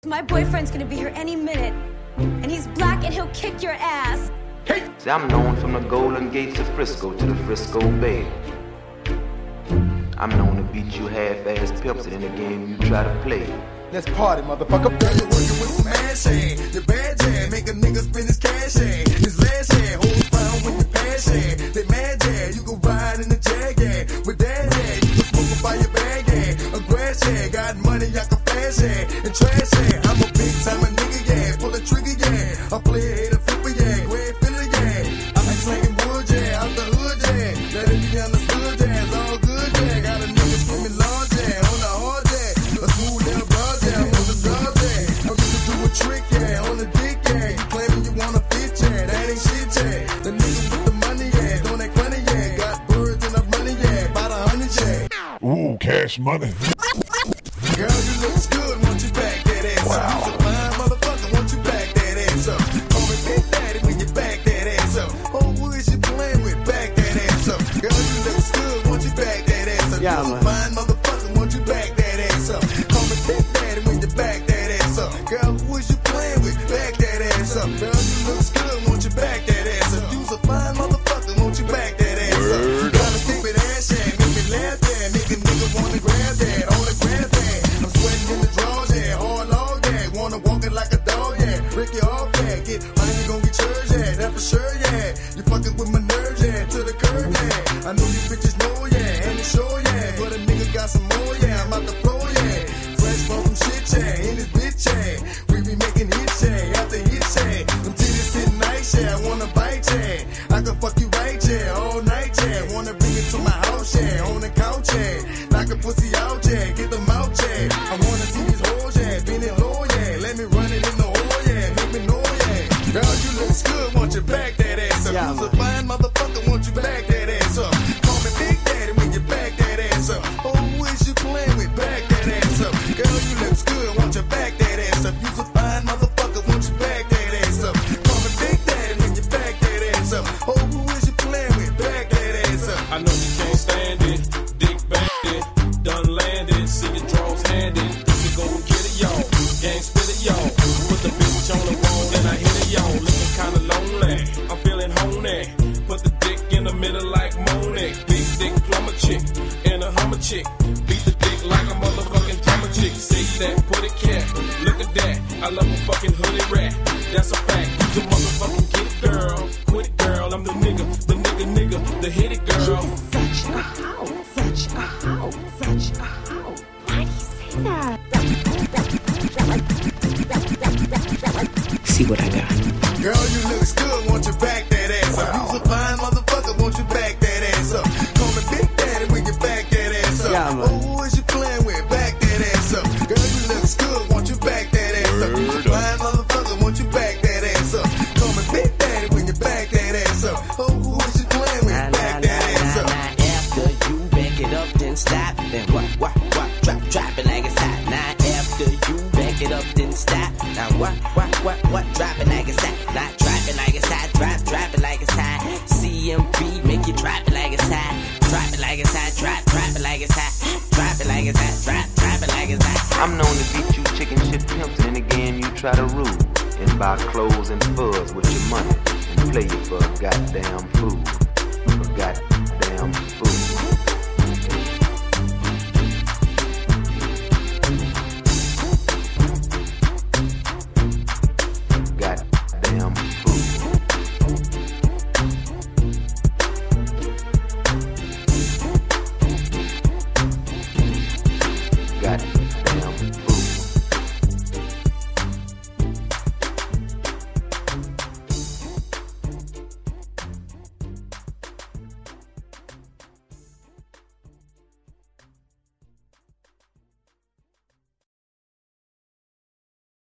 My boyfriend's gonna be here any minute, and he's black and he'll kick your ass. Hey. See, I'm known from the Golden Gates of Frisco to the Frisco Bay. I'm known to beat you half-ass pimps in any game you try to play. Let's party, motherfucker. Girl, you're working with some ass hand. Your bad jam, make a nigga spend his cash hand. His last hand, hold found when you pass hand. They mad jam, you can ride in the jag hand. With that hand, you can smoke up by your bag hand. A grass hand, got money, I can flash hand. And trash hand, I'm a big time a nigga, yeah. Pull a trigger, yeah. I play a hater, flipper, yeah. Go ahead, fill it, yeah. I'm slanging wood, yeah. Out the hood, yeah. Let it be understood, yeah. It's all good, yeah. Got a nigga screaming large, yeah. On the hard, yeah. A smooth little broad, yeah. On the drugs, yeah. I'm gonna do a trick, yeah. On the dick, yeah. You claiming you wanna fit, yeah. That ain't shit, yeah. The nigga with the money, yeah. Don't act funny, yeah. Got birds and I'm money, yeah. About 100, yeah. Ooh, cash money. Girl, you looks good, want you back that ass up. You's a fine motherfucker, want you back that ass up. Call me Big Daddy when you back that ass up. Oh, who is you playing with? Back that ass up. Girl, you looks good, want you back that ass up. Yeah, You's man. a fine motherfucker, want you back that ass up. Call me Big Daddy when you back that ass up. Girl, who is you playing with? Back that ass up. Girl, you looks good, want you back that ass up. You's a fine motherfucker, want you back that ass up. Got a stupid ass, yeah, make me laugh, yeah. Make a nigga wanna grab that, on the grab that. I'm sweating in the drawers, yeah, hard log, yeah. Wanna walk it like a dog, yeah. Break it off, yeah. Get mine, you gon' get yours, yeah. That for sure, yeah. You fucking with my nerves, yeah. To the curb, yeah. I know you bitches know, yeah. And it's sure, yeah. But a nigga got some more, yeah. I'm out the floor, yeah. Fresh from some shit, yeah. In this bitch, yeah. We be making hits, yeah. After hits, yeah. Them titties sitting nice, yeah. I wanna bite, yeah. I can fuck you right, yeah. All night, yeah. Wanna bring it to my house, yeah. On the couch, yeah. Knock a pussy out, yeah. Get them out, yeah. I wanna see these hoes, yeah. Bend it low, yeah. Let me run it in the hole, yeah. Make me know, yeah. Girl, you looks good, want you back that ass up. Yeah, You's a fine motherfucker, want you back that ass up. Call me Big Daddy when you back that ass up. Oh, who is you playing with? Back that ass up. Girl, you looks good, want you back that ass up. You's a fine motherfucker, want you back that ass up. Call me Big Daddy when you back that ass up. Oh, who is you playing with? Back that ass up. I know you can't stand it, dick bandit, done landed, see your draws handed. You go and get it, y'all, gang spit it, y'all. Put the bitch on the wall, then I hit it, y'all. Looking kinda lonely, I'm feeling honey. Put the dick in the middle like Monet. Big dick plumber chick, and a hummer chick. Beat the dick like a motherfucking drummer chick. Say that, put it cat, look at that. I love a fucking hoodie rat, that's a fact. You motherfucking get it, girl, quit it, girl. I'm the nigga, the hit it, girl. Such a hoe, such a hoe, such a hoe. Why do you say that? See what I got. Girl, you looks good, want you back that ass up. You's a fine motherfucker, want you back that ass up. Call me Big Daddy when you back that ass up. Yeah, man. Oh, who is you playing with? Back that ass up. Girl, you looks good, want you back that ass up. You's a fine motherfucker, want you back that ass up. Call me Big Daddy when you back that ass up. Oh, who is you playing with? Back that ass up. After you back it up, then stop. Then what, drop it like it's hot. Now after you back it up, then stop. Now what, drop it like it's hot. Not drop it like it's hot, drop it like it's hot. CMB, make you drop it like it's hot. Drop it like it's hot, drop it like it's hot. Drop it like it's hot, drop it like it's hot. I'm known to beat you chicken shit pimps in any game you try to rule. And buy clothes and furs with your money. And play you for a goddamn fool. For goddamn